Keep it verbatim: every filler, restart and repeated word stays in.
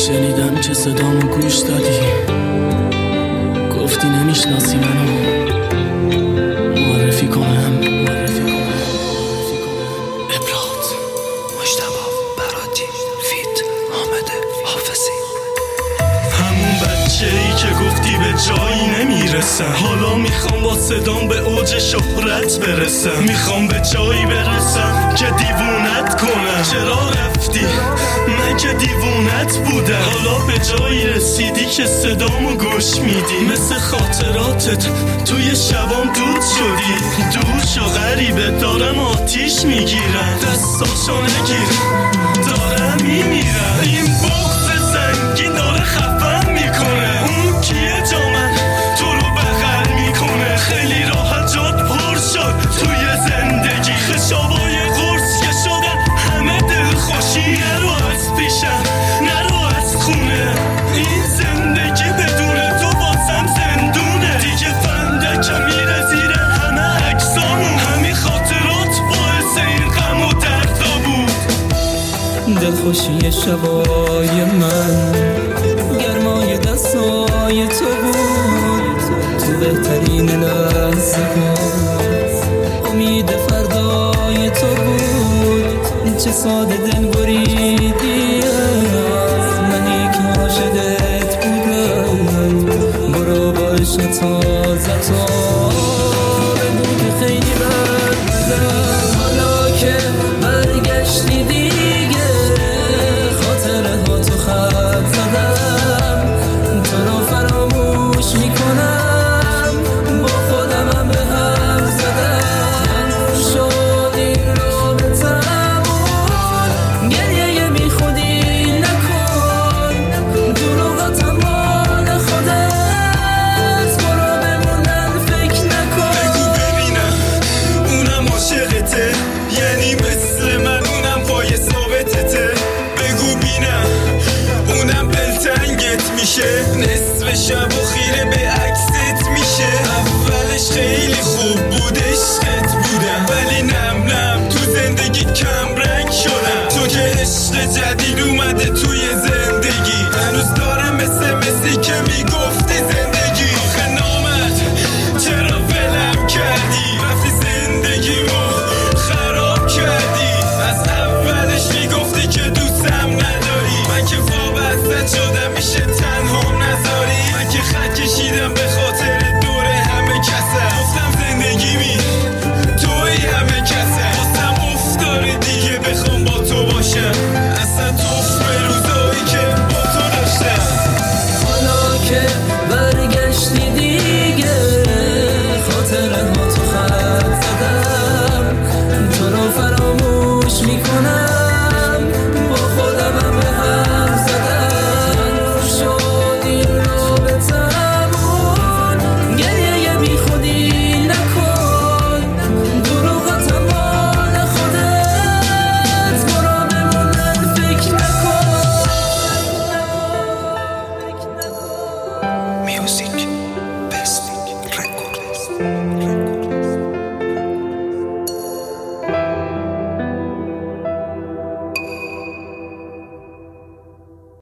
شنیدم که صدامو گوش دادی، گفتی نمیشناسی منو، معرفی کنم معرفی کنم ابرات مجتبی براتی فیت حامد حافظی. همون بچه ای که گفتی به جایی نمیرسم، حالا میخوام با صدام به اوج شهرت برسم. میخوام به جایی برسم که دیوونت کنم. چرا رفتی؟ من که دیوونت بودم. حالا به جایی رسیدی که صدامو گوش میدی. مثل خاطراتت توی شبام دود شدی. دور شو غریبه، دارم آتیش میگیرم. دستاشو نگیر، دارم میمیرم. این بغض سنگین داره خفم میکنه. اون کیه جا من تو رو بغل میکنه. خیلی راحت جات پر شد توی زندگی. خشابای قرص که شدن همه دل خوشی. نرو از پیشم، نرو از خونه. این زندگی بدون تو بازم زندونه. دیگه فندکم میره زیر همه عکسامون. همین خاطرات باعث این غم و دردا بود. دلخوشی شبای من گرمای دستای تو بود. تو بهترین لحظه ها امید فردای تو بود. چه ساده دل بریدی از منی که عاشقت بودم. برو با عشق تازه تا بود خیلی بد بودم. حالا که برگشتی دیگه خاطره ها تو خط زدم. تو رو فراموش میکنم، با خودمم به هم زدم. شد این رابطمون گریه بی خودی نکن. دروغاتم مال خودت، برو بموندن فکر نکن. بگو ببینم اونم عاشقته، یعنی مثل من اونم پای ثابتته. بگو بینم اونم دلتنگت میشه. نصف شب و خیره به عکست میشه. اولش خیلی خوب بود عشق